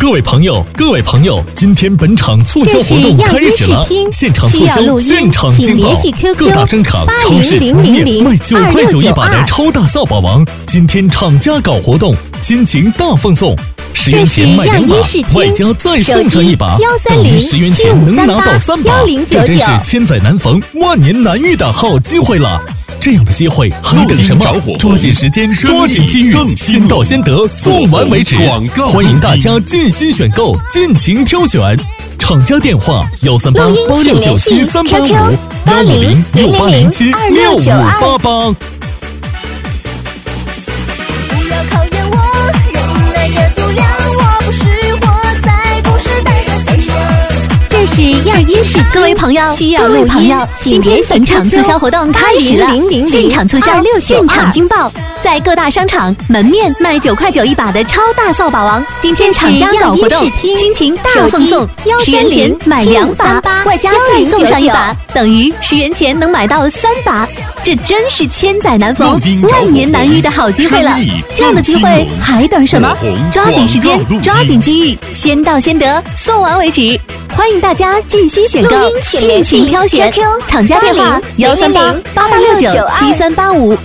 各位朋友，今天本场促销活动开始了，现场促销，现场劲爆，各大商场、超市、门面卖9块9一把的超大扫把王，今天厂家搞活动，亲情大奉送。10元钱买2把，外加再送上1把，等于10元钱能拿到3把，这真是千载难逢、万年难遇的好机会了！这样的机会还等什么？抓紧时间，抓紧机遇，先到先得，送完为止！欢迎大家尽心选购，尽情挑选。厂家电话138697385，15068076588。 是亚音视， 各位朋友，今天本场促销活动开始了，现场促销，现场惊爆，在各大商场门面卖9块9一把的超大扫把王，今天厂家搞活动，亲情大奉送，10元钱买2把，外加再送上1把，等于10元钱能买到3把，这真是千载难逢、万年难遇的好机会了！这样的机会还等什么？抓紧时间，抓紧机遇，先到先得，送完为止！欢迎大家尽心选购，尽情挑选，厂家电话13888697385。